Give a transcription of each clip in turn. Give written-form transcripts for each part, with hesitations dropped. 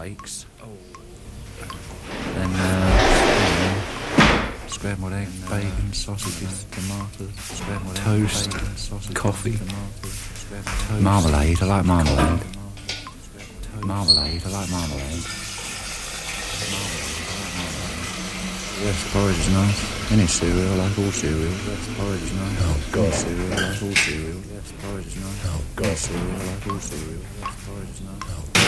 flakes. Then scrambled egg, bacon, sausages, tomatoes, scrambled toast, egg, bacon, sausages, coffee, tomatoes, marmalade. I like marmalade. Marmalade. I like marmalade. Yes, porridge is nice. Any cereal, I like all cereal. Yes, porridge is nice. Oh God. Any cereal, I like all cereal. Yes, porridge is nice. Oh God. Any cereal, I like all cereal. Yes, porridge is nice. Oh God.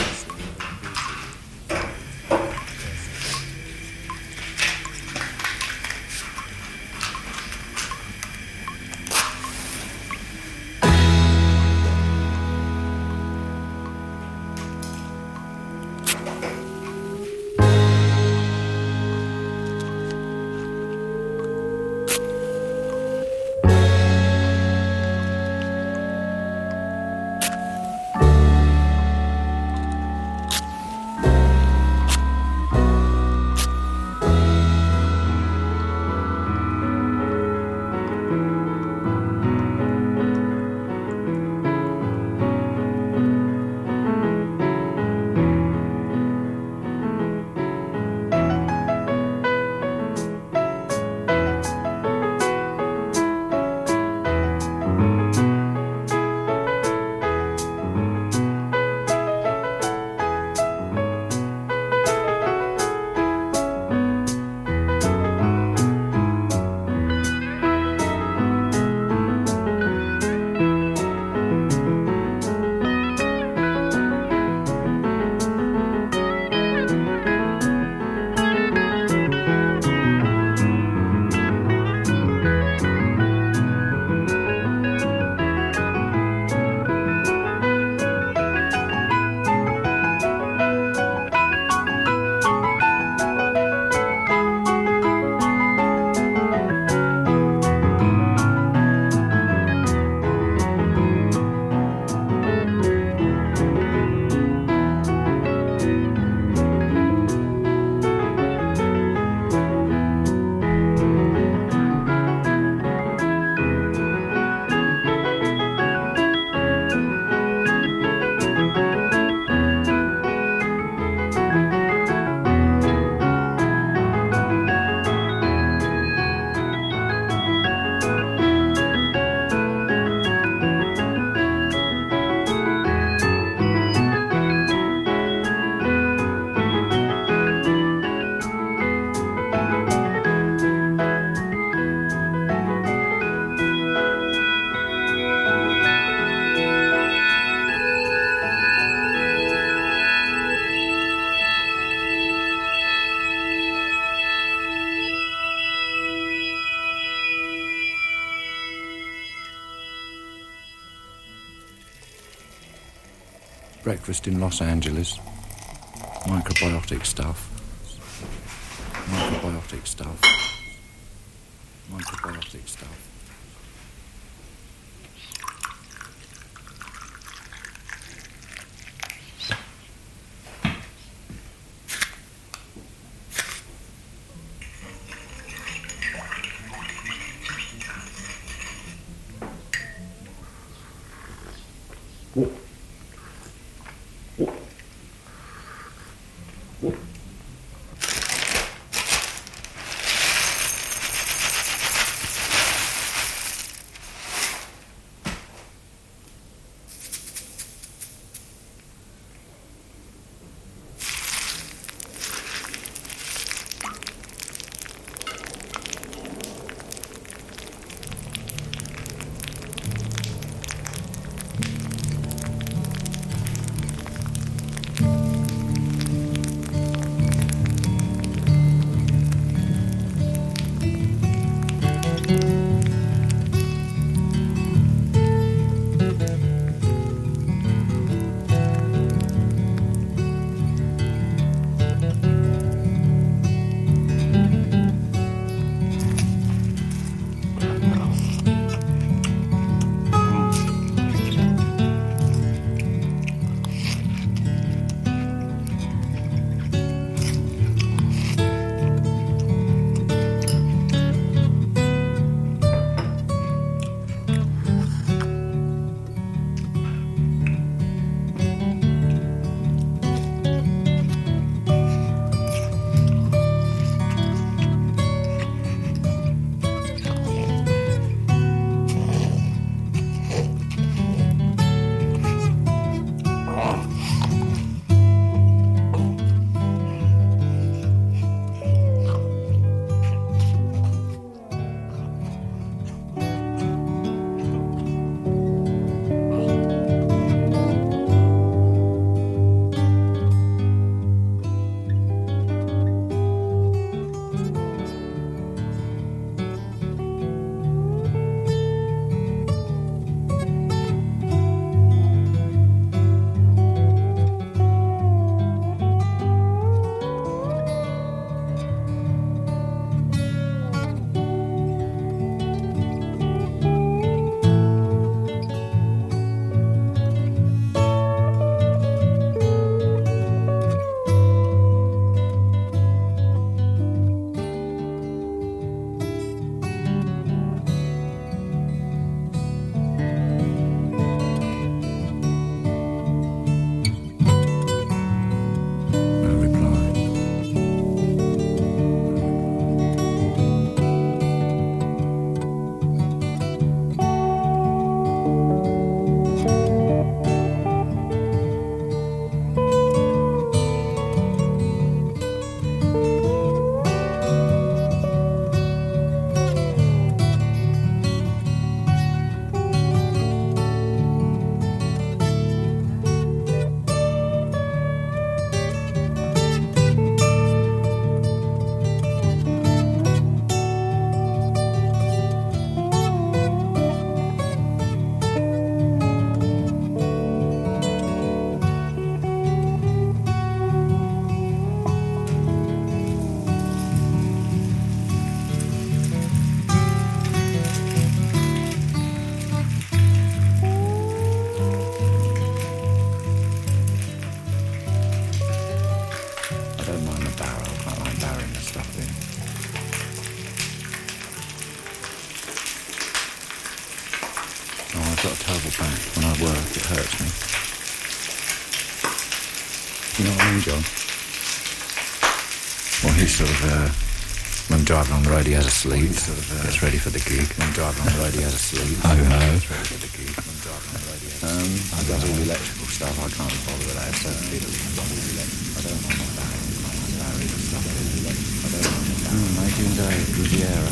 Breakfast in Los Angeles. Microbiotic stuff. Microbiotic stuff. Microbiotic stuff. I've got a terrible back. When I work, it hurts me. You know what I mean, John? Well, he's sort of, when I'm driving on the road, he has a sleep. Gets ready for the gig. When I'm driving on the road, he has a sleep. Oh, no. Gets ready for the gig. When I'm driving on the road, he has a sleep. He does all the electrical stuff. I can't bother with that. So I don't know my back. Larry and stuff. I don't know my back. Adrian Day, Riviera.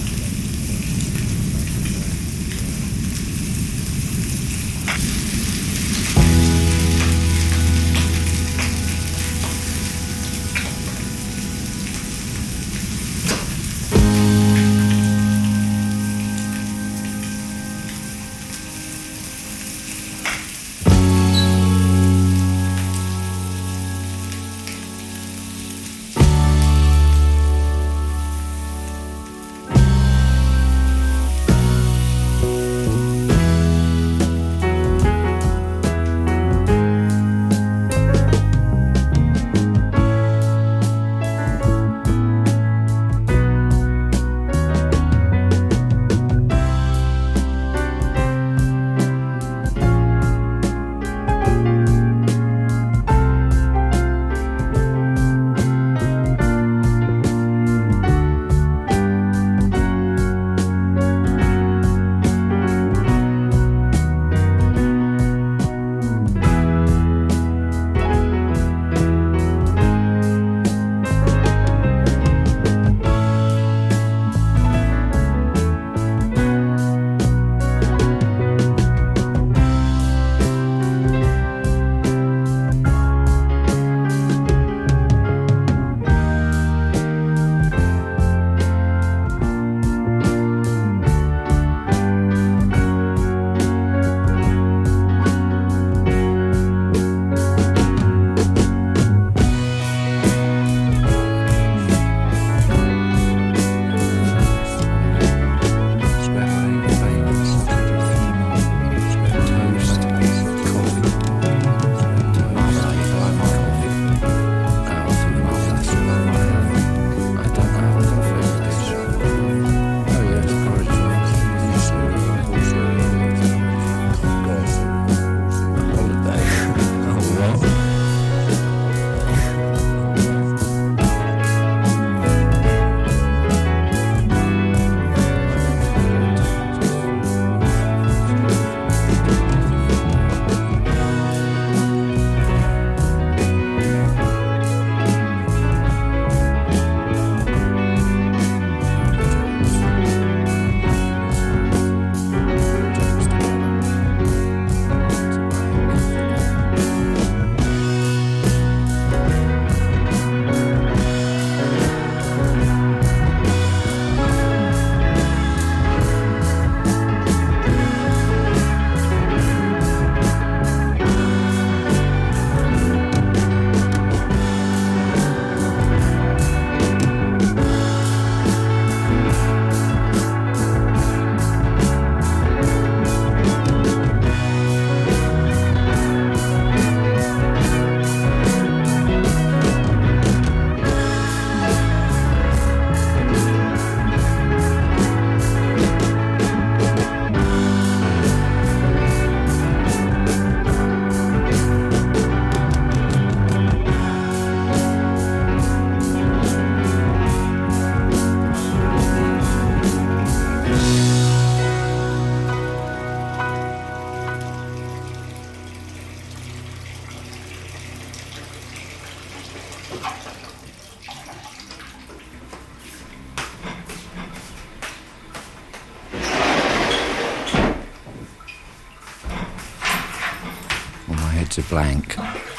To blank.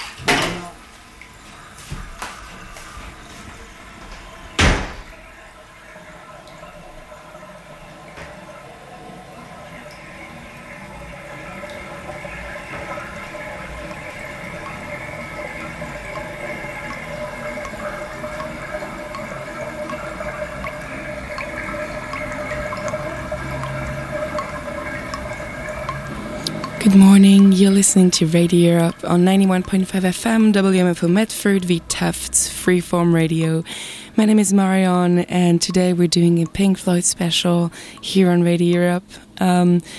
Good morning, you're listening to Radio Europe on 91.5 FM, WMFO Medford, v Tufts Freeform Radio. My name is Marion, and today we're doing a Pink Floyd special here on Radio Europe.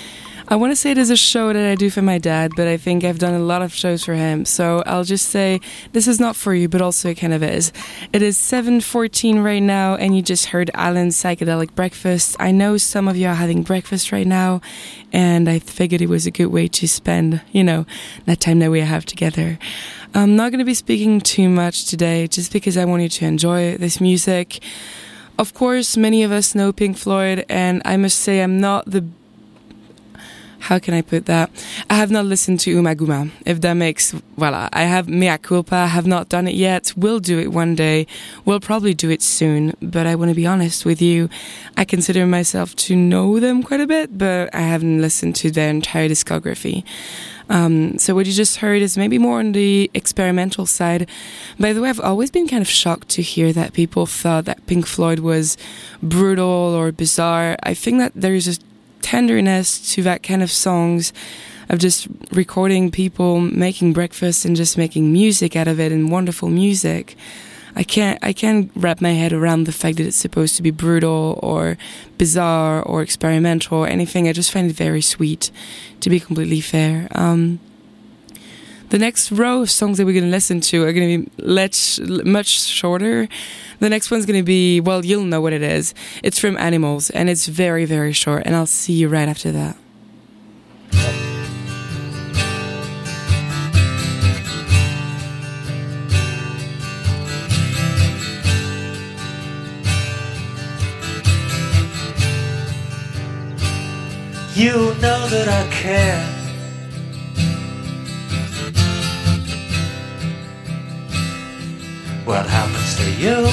I want to say it is a show that I do for my dad, but I think I've done a lot of shows for him. So I'll just say this is not for you, but also it kind of is. It is 7:14 right now, and you just heard Alan's Psychedelic Breakfast. I know some of you are having breakfast right now, and I figured it was a good way to spend, that time that we have together. I'm not going to be speaking too much today, just because I want you to enjoy this music. Of course, many of us know Pink Floyd, and I must say I'm not the... How can I put that? I have not listened to Umaguma, if that makes... Voila, I have mea culpa, I have not done it yet. We'll do it one day. We'll probably do it soon, but I want to be honest with you. I consider myself to know them quite a bit, but I haven't listened to their entire discography. So what you just heard is maybe more on the experimental side. By the way, I've always been kind of shocked to hear that people thought that Pink Floyd was brutal or bizarre. I think that there's a tenderness to that kind of songs, of just recording people making breakfast and just making music out of it, and wonderful music. I can't wrap my head around the fact that it's supposed to be brutal or bizarre or experimental or anything. I just find it very sweet, to be completely fair. The next row of songs that we're going to listen to are going to be much shorter. The next one's going to be, well, you'll know what it is. It's from Animals, and it's very, very short, and I'll see you right after that. You know that I care. What happens to you?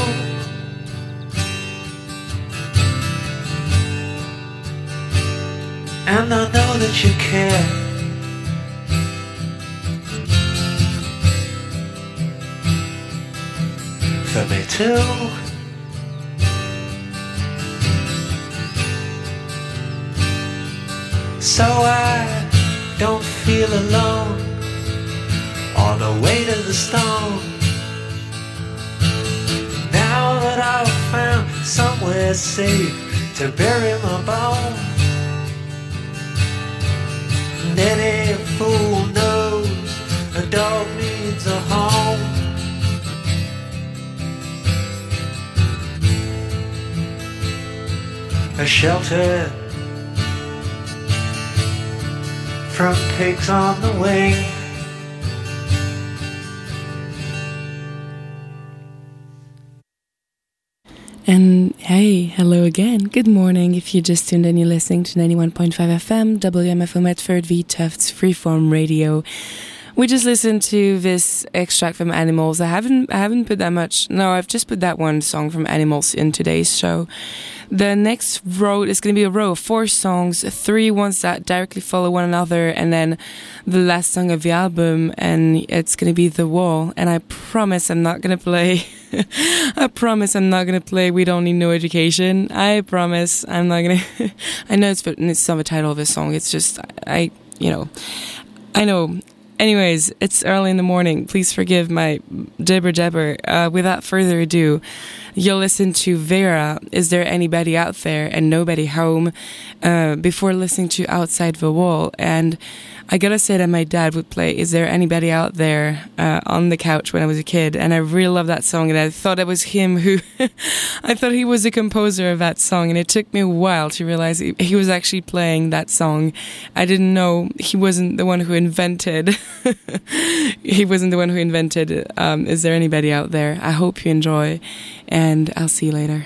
And I know that you care. For me too. So I don't feel alone on the way to the stone. Now that I've found somewhere safe to bury my bones, and any fool knows a dog needs a home. A shelter from pigs on the wing. And hey, hello again. Good morning. If you just tuned in, you're listening to 91.5 FM, WMFO Medford v Tufts Freeform Radio. We just listened to this extract from Animals. I haven't put that much. No, I've just put that one song from Animals in today's show. The next row is going to be a row of 4 songs, 3 ones that directly follow one another, and then the last song of the album, and it's going to be The Wall. And I promise I'm not going to play... I promise I'm not going to play We Don't Need No Education. I promise I'm not going to... I know it's not the title of the song. It's just, I know. Anyways, it's early in the morning. Please forgive my jibber. Without further ado, you'll listen to Vera, Is There Anybody Out There, and Nobody Home, before listening to Outside the Wall. And I gotta say that my dad would play Is There Anybody Out There on the couch when I was a kid, and I really love that song, and I thought it was him who I thought he was the composer of that song, and it took me a while to realize he was actually playing that song. I didn't know he wasn't the one who invented Is There Anybody Out There. I hope you enjoy, and I'll see you later.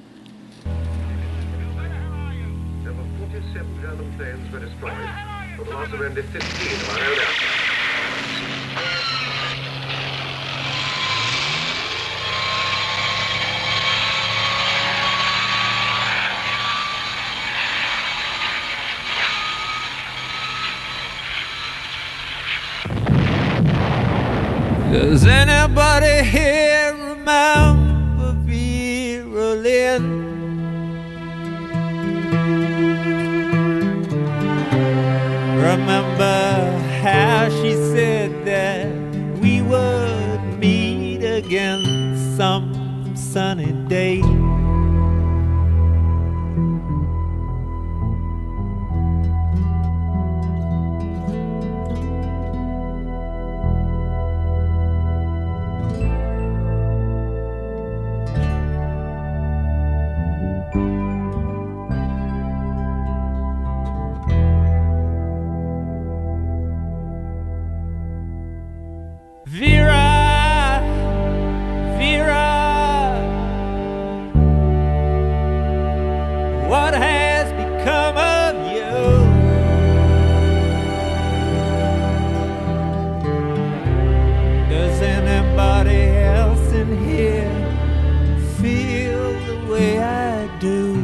There were 47 German planes were destroyed, for the loss of only 15 of our own aircraft. Does anybody here remember Vera Lynn? Remember how she said that we would meet again some sunny day? Vera, Vera, what has become of you? Does anybody else in here feel the way I do?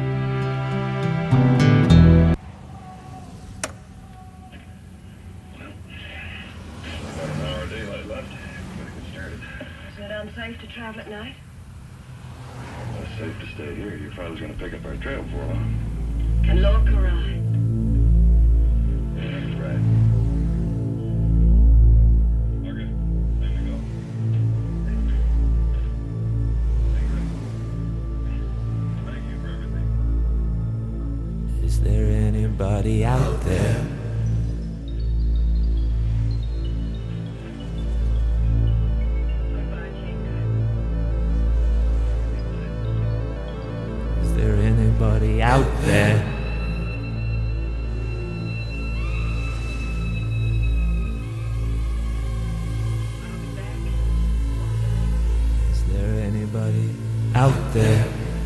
Unsafe to travel at night? Well, it's safe to stay here. Your father's going to pick up our trail for long. Can Lorca ride? Yeah, that's right. Okay, time to go. Thank you for everything. Is there anybody out there? Is there anybody out there? Is there anybody out there?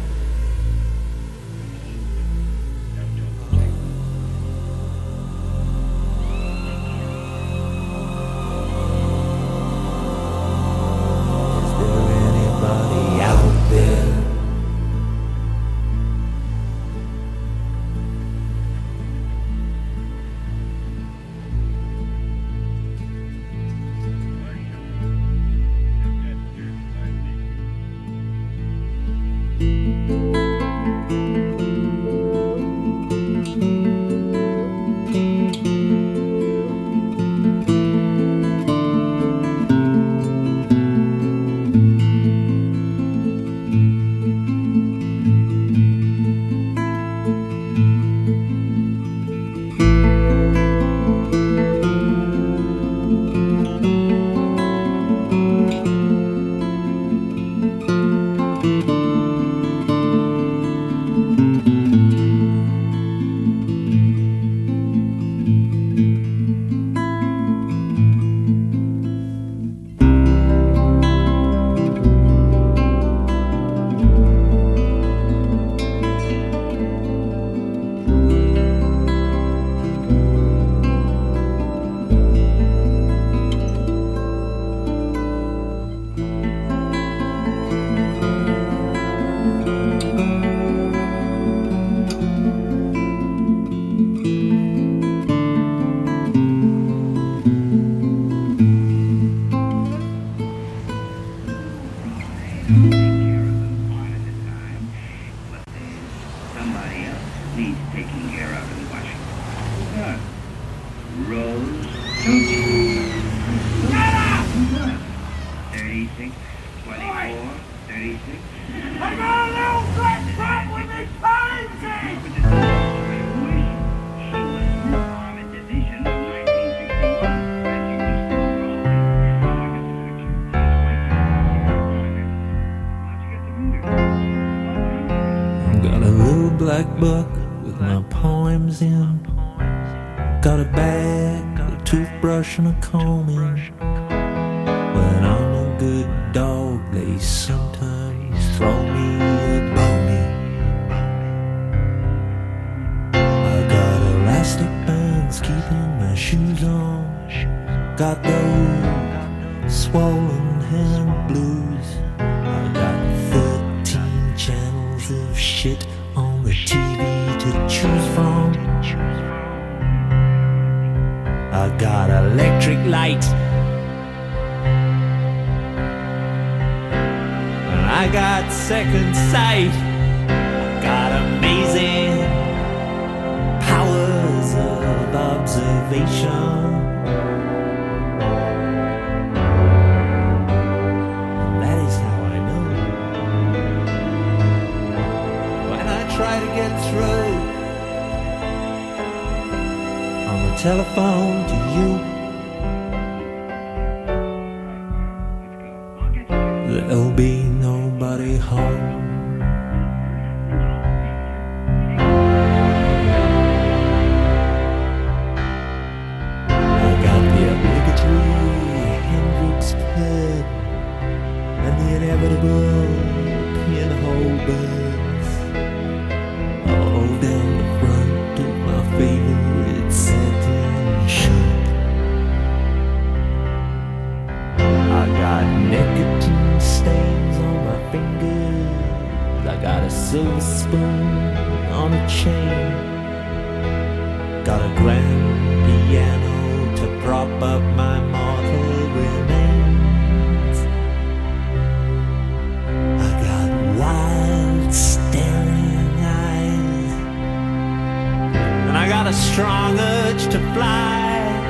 Is there anybody out there? Somebody else needs taking care of in Washington. Who's that? Rose Tucci. Shut up! Who's that? 36, 24, 36. I got a little black truck with me currency! She was in the Army Division of 1961, and she was still rolling. How'd you get to meet her? I've got a little black book with my poems in. Got a bag, a toothbrush and a comb in. When I'm a good dog, they sometimes throw me a bone. I got elastic bands keeping my shoes on. Got those swollen hand blues. I got 13 channels of shit on the TV to choose from. I got electric light, and I got second sight. I got amazing powers of observation. And that is how I know when I try to get through on the telephone to you. There'll be nobody home. I got the obligatory Henry silver spoon on a chain. Got a grand piano to prop up my mortal remains. I got wild staring eyes, and I got a strong urge to fly.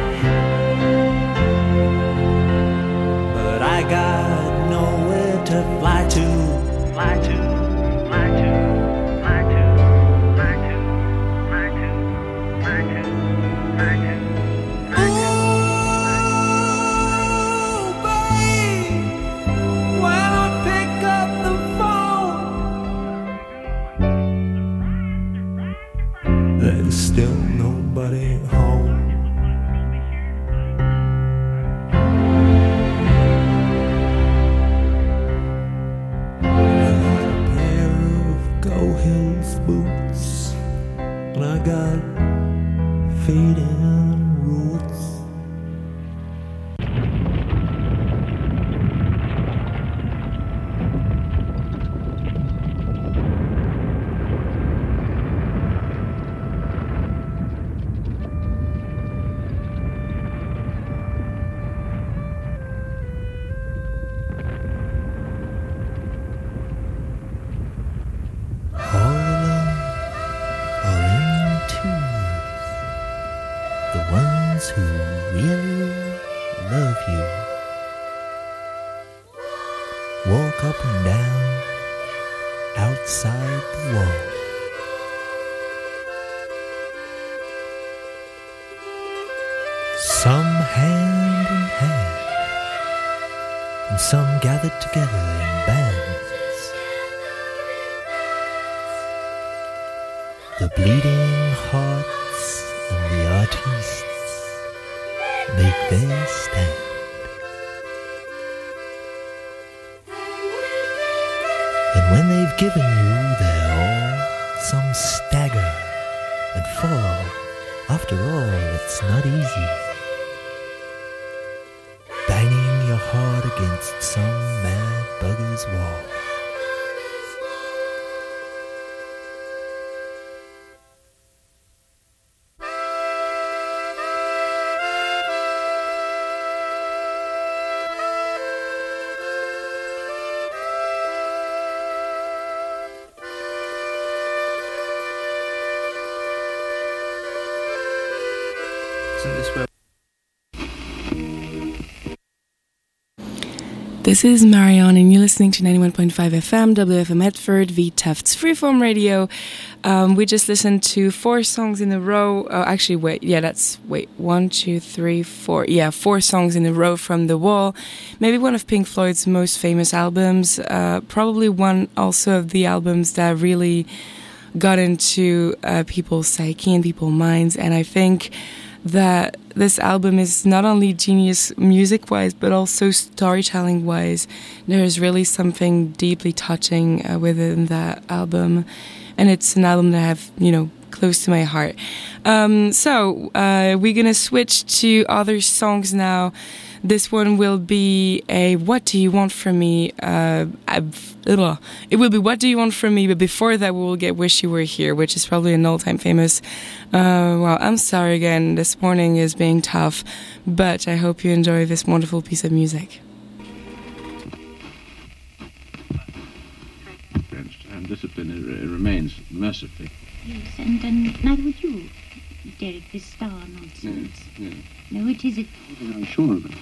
But I got nowhere to fly to. Fly to, fly to, fly to, fly to, fly to, fly to, fly to. Ooh, babe, when I pick up the phone, there's still nobody home. Boots, and I got fading roots. Who really love you walk up and down outside the wall. Some hand in hand, and some gathered together in bands. The bleeding hearts and the artists make their stand. And when they've given you their all, some stagger and fall. After all, it's not easy banging your heart against some mad bugger's wall. This is Marion, and you're listening to 91.5 FM, WFM Medford, v Tufts Freeform Radio. We just listened to 4 songs in a row. Oh, actually, wait. 1, 2, 3, 4. Yeah, 4 songs in a row from The Wall. Maybe one of Pink Floyd's most famous albums. Probably one also of the albums that really got into people's psyche and people's minds. And I think that this album is not only genius music-wise, but also storytelling-wise. There's really something deeply touching within that album, and it's an album that I have, close to my heart. So we're gonna switch to other songs now. This one will be a What Do You Want From Me? It will be What Do You Want From Me? But before that, we will get Wish You Were Here, which is probably an all-time famous. Well, I'm sorry again. This morning is being tough, but I hope you enjoy this wonderful piece of music. And discipline remains mercifully. Yes, and neither would you, Derek, this star nonsense. Yes. No, it isn't. I'm sure of it.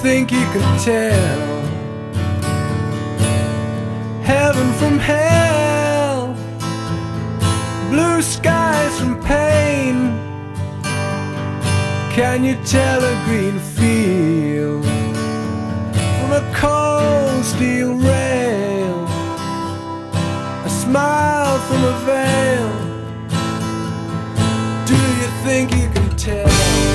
think you can tell heaven from hell, blue skies from pain? Can you tell a green field from a cold steel rail, a smile from a veil? Do you think you can tell?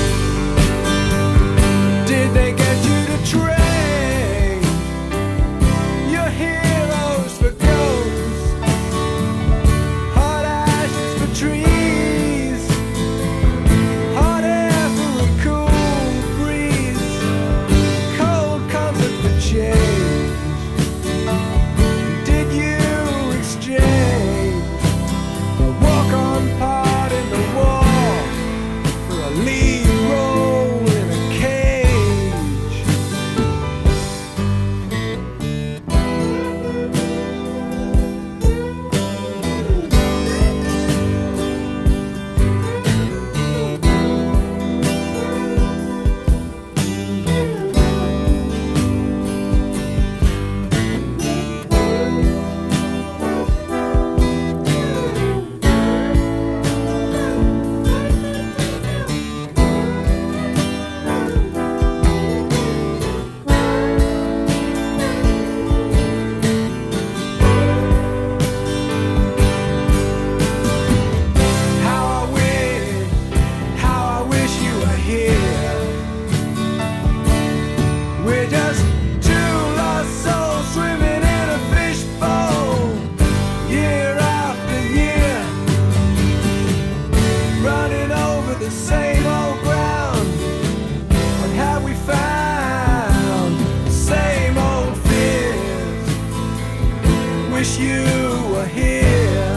Did they get you to train your heroes for ghosts, hot ashes for trees, hot air for a cool breeze, cold comfort for change? Did you exchange a walk-on part in the war for a lead role in a cage? How I wish you were here. We're just two lost souls swimming in a fishbowl, year after year, running over the same old ground. What have we found? Same old fears. Wish you were here.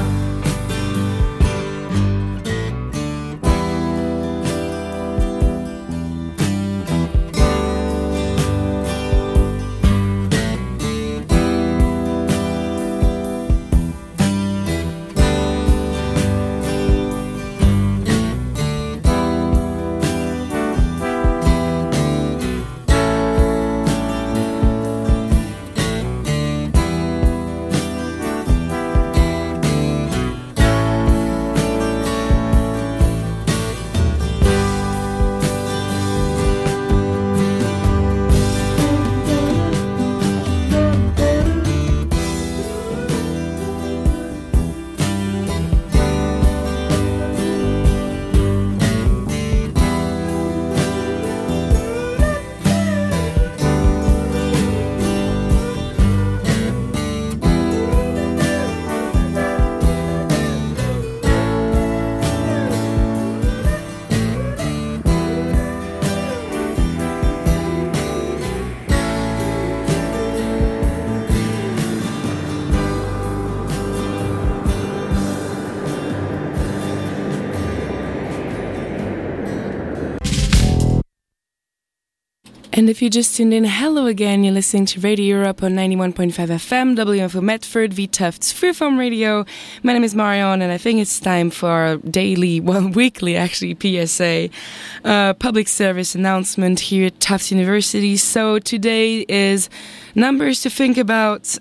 And if you just tuned in, hello again. You're listening to Radio Europe on 91.5 FM, WFO Medford, V Tufts Freeform Radio. My name is Marion, and I think it's time for our weekly actually, PSA, public service announcement here at Tufts University. So today is numbers to think about.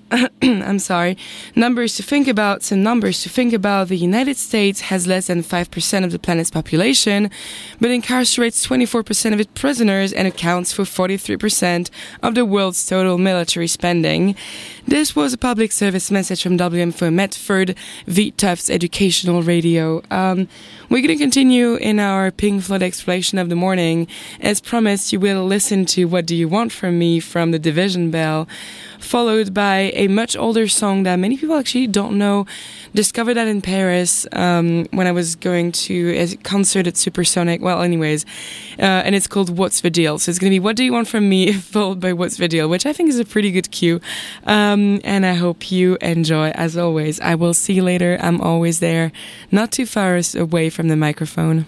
Numbers to think about. So numbers to think about. The United States has less than 5% of the planet's population, but incarcerates 24% of its prisoners and accounts for 43% of the world's total military spending. This was a public service message from WFO Medford, V Tufts Educational Radio. We're going to continue in our Pink Floyd exploration of the morning. As promised, you will listen to What Do You Want From Me from the Division Bell, followed by a much older song that many people actually don't know. Discovered that in Paris when I was going to a concert at Supersonic. Well, anyways, and it's called What's the Deal? So it's going to be What Do You Want From Me, followed by What's the Deal, which I think is a pretty good cue. And I hope you enjoy, as always. I will see you later. I'm always there, not too far away from the microphone.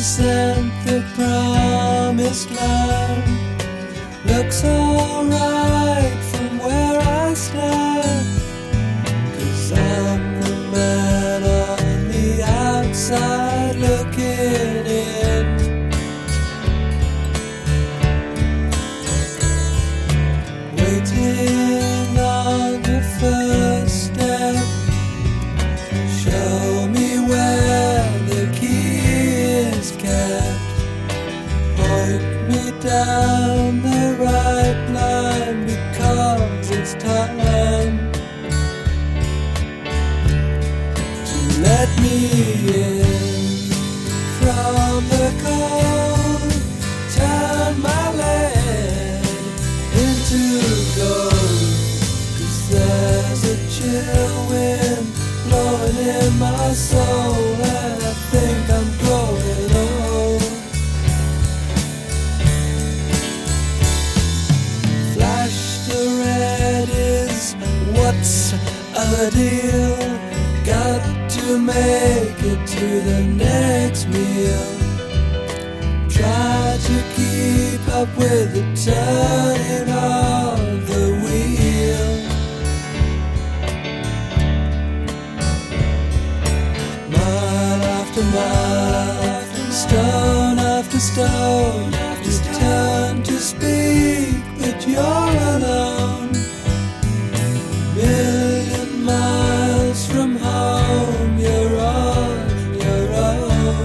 sent the promised land. Looks alright from where I stand, 'cause I'm the man on the outside looking in. Waiting on the first step, show me where the key is kept. Point me down the right line, because it's time to let me in from the cold. Turn my land into gold, 'cause there's a chill wind blowing in my soul, and I think I'm growing old. Flash the red is what's a deal. Got to make it to the next meal. Try to keep up with the turning of the wheel. Mile after mile, stone after stone, you turn to speak, but you're alone. Million miles from home, you're on your own.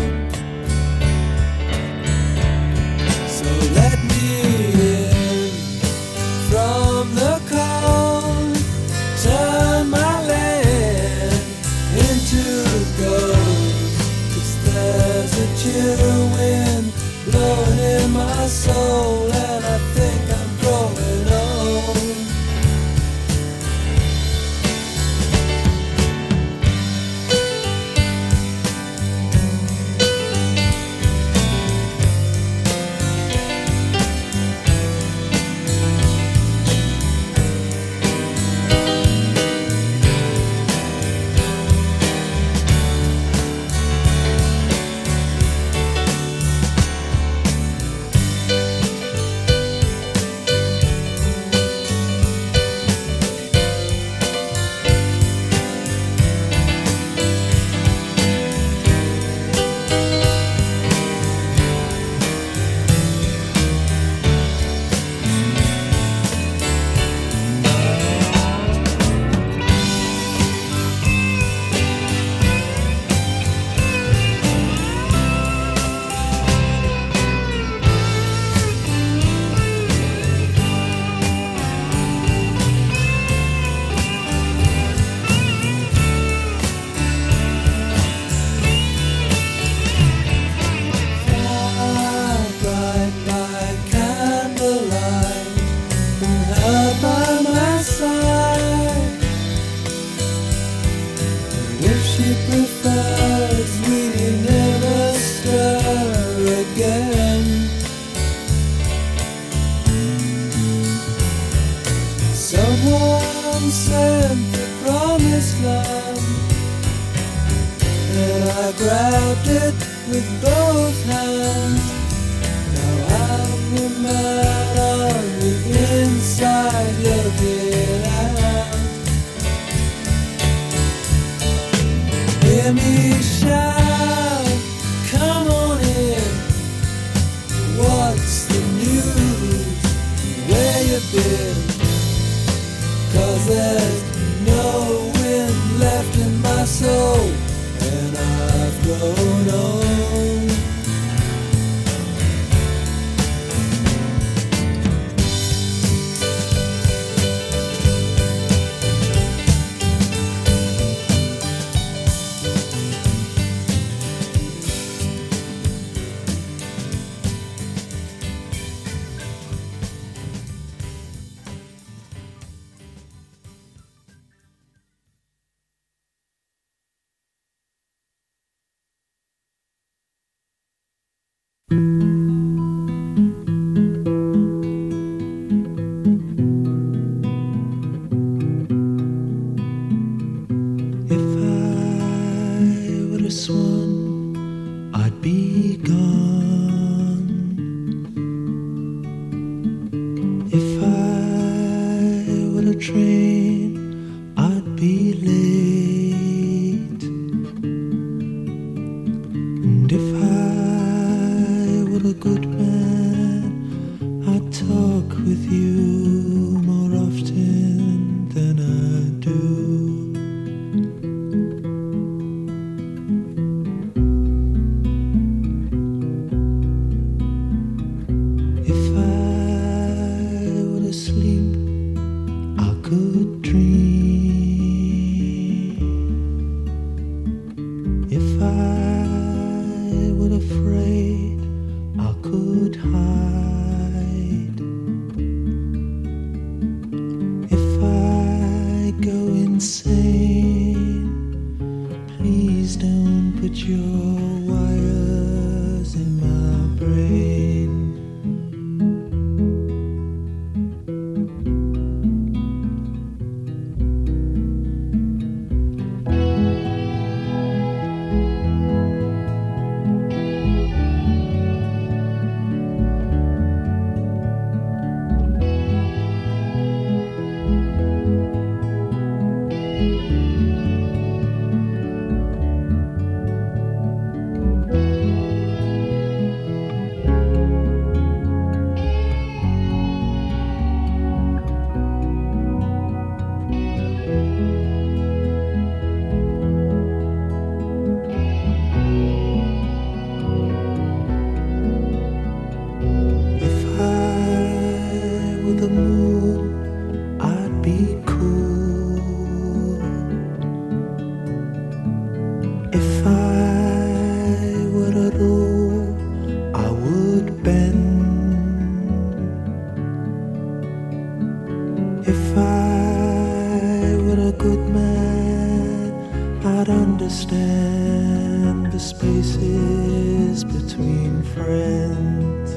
So let me in from the cold. Turn my land into gold, 'cause there's a chill wind blowing in my soul, and I think I'm growing old. Someone sent the promised land, and I grabbed it with both hands. Now I'm the man on the inside looking out. Hear me shout, come on in. What's the news? Where you been? 'Cause there's no wind left in my soul, and I've grown old. If I would have sworn I'd be gone, put your wires in my brain. Understand the spaces between friends.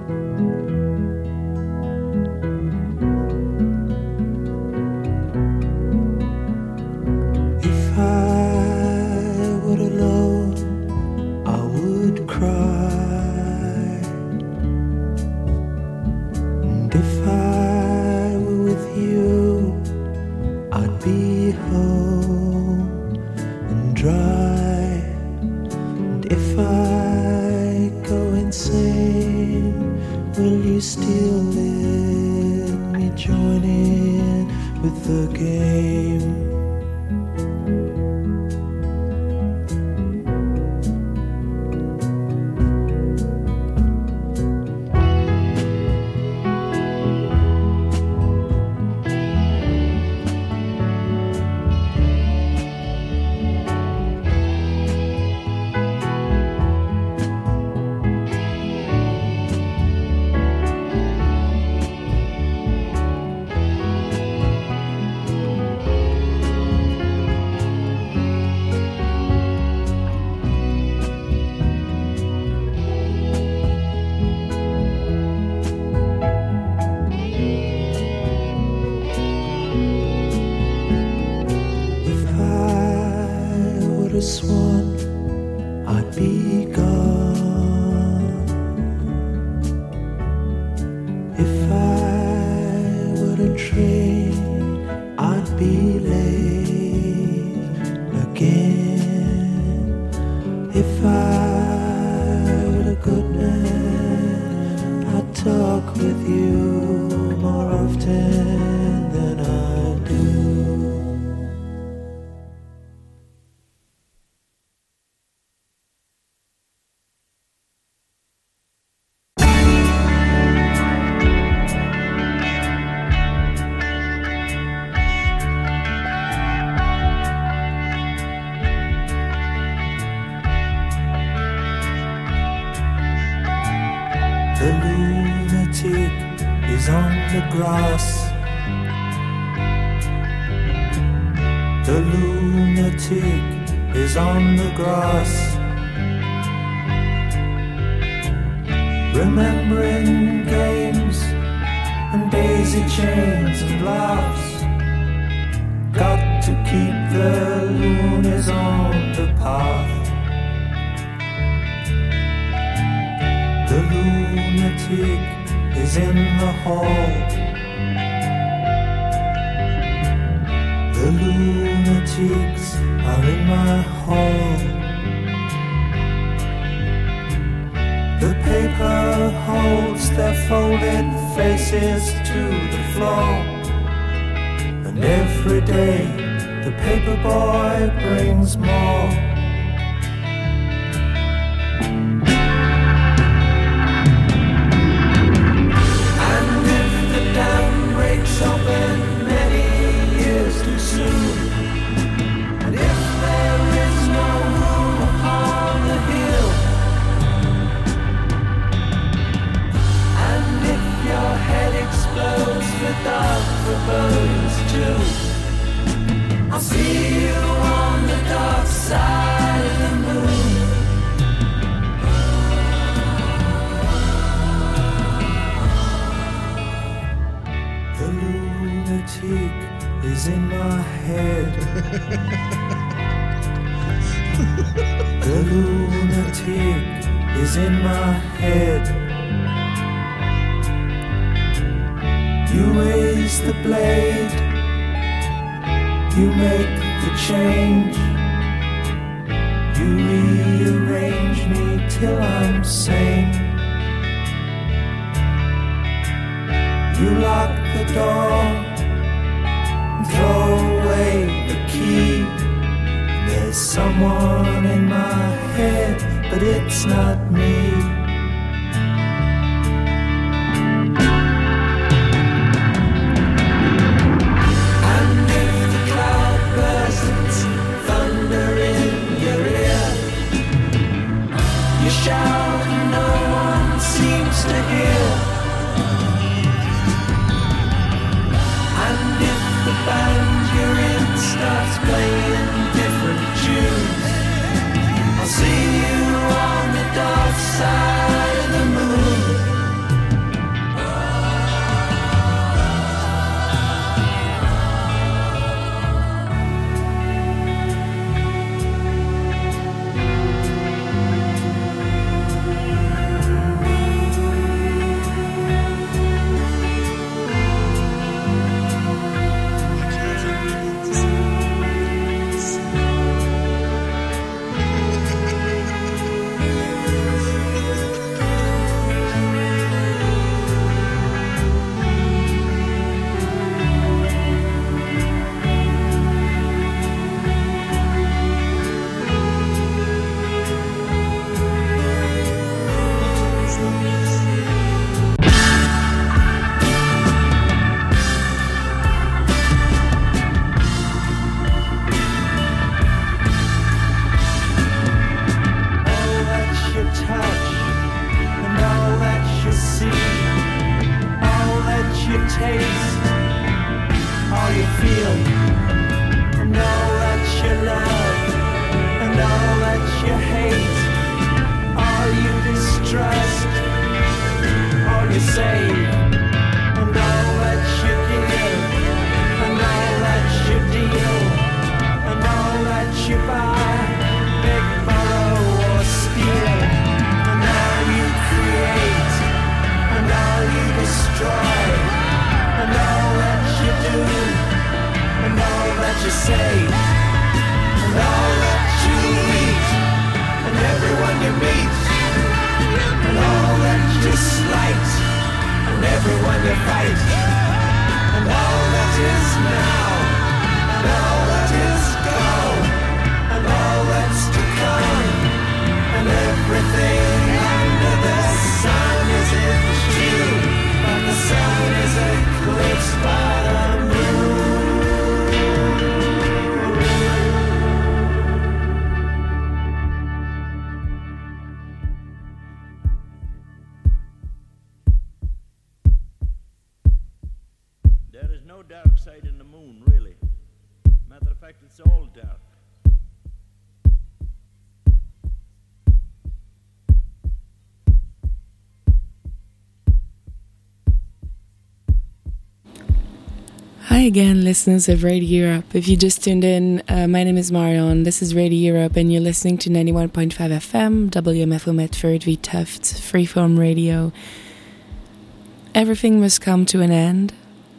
If I were alone, I would cry. And if I were with you, I'd be home dry. And if I go insane, will you still let me join in with the game? A swan, I'd be gone. If I were a train, I'd be late again. If I were a good man, I'd talk with you more often than I do. The lunatic is on the grass. The lunatic is on the grass, remembering games and daisy chains and laughs. Got to keep the loonies on the path. The lunatic is in the hall. The lunatics are in my hall. The paper holds their folded faces to the floor. And every day the paper boy brings more. Open many years too soon, and if there is no room upon the hill, and if your head explodes with dark forebodings too, I'll see you on the dark side of the moon. pig is in my head. You raise the blade, you make the change, you rearrange me till I'm sane. You lock the door, throw away the key. There's someone in my head, but it's not me. And if the cloud bursts, thunder in your ear, you shout and no one seems to hear. And if the band you're in starts playing different tunes, I'll see you on the dark side of the moon. Hi again, listeners of Radio Europe. If you just tuned in, my name is Marion. This is Radio Europe, and you're listening to 91.5 FM, WMFO Medford, V Tufts, Freeform Radio. Everything must come to an end,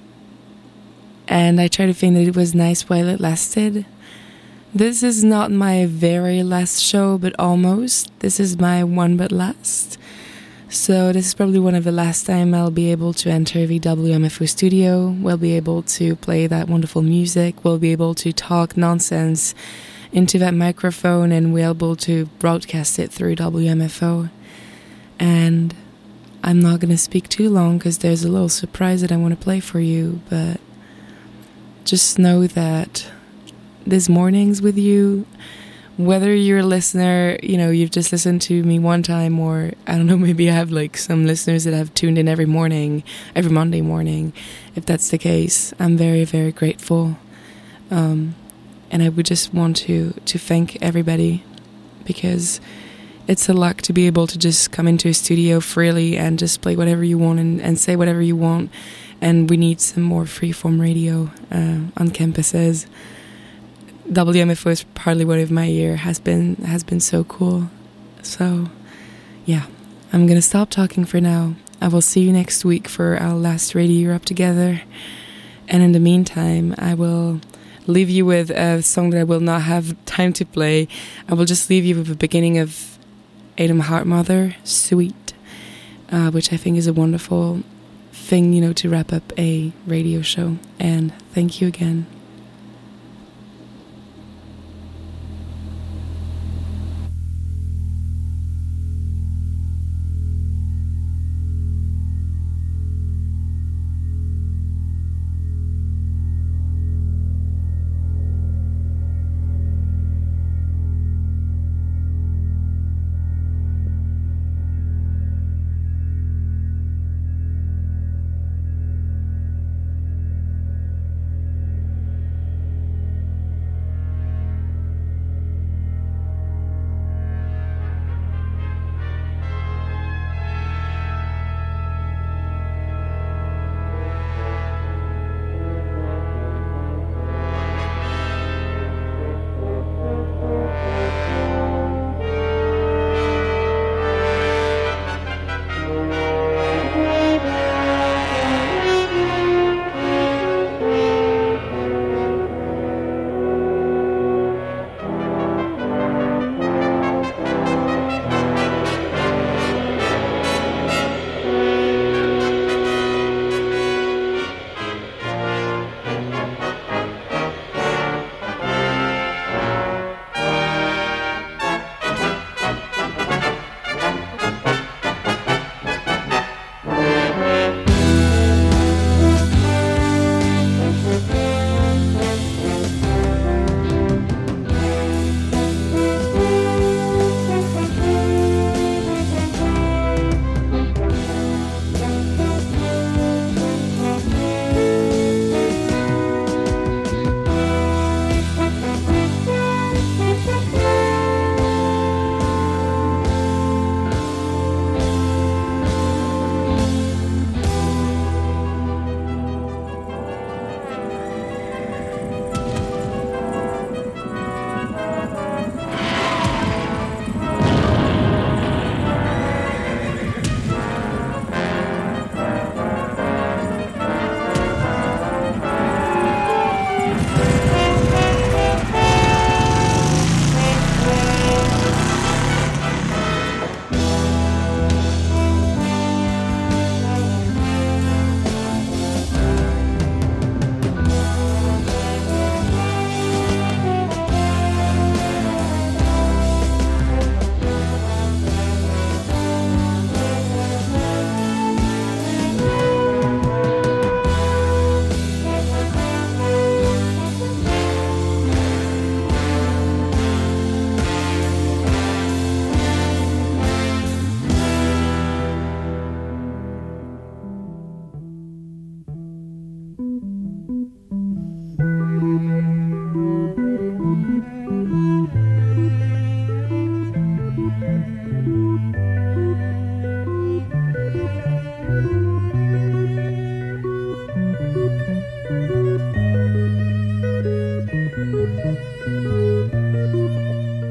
and I try to think that it was nice while it lasted. This is not my very last show, but almost. This is my one but last. So this is probably one of the last time I'll be able to enter the WMFO studio. We'll be able to play that wonderful music. We'll be able to talk nonsense into that microphone, and we'll be able to broadcast it through WMFO. And I'm not going to speak too long because there's a little surprise that I want to play for you. But just know that this morning's with you. Whether you're a listener, you know, you've just listened to me one time, or I don't know, maybe I have like some listeners that have tuned in every morning, every Monday morning. If that's the case, I'm very, very grateful. And I would just want to thank everybody, because it's a luck to be able to just come into a studio freely and just play whatever you want and say whatever you want. And we need some more freeform radio on campuses. WMFO is partly what of my year has been so cool. So, yeah, I'm going to stop talking for now. I will see you next week for our last Radio Europe together. And in the meantime, I will leave you with a song that I will not have time to play. I will just leave you with the beginning of Adam Hartmother, Sweet, which I think is a wonderful thing, to wrap up a radio show. And thank you again.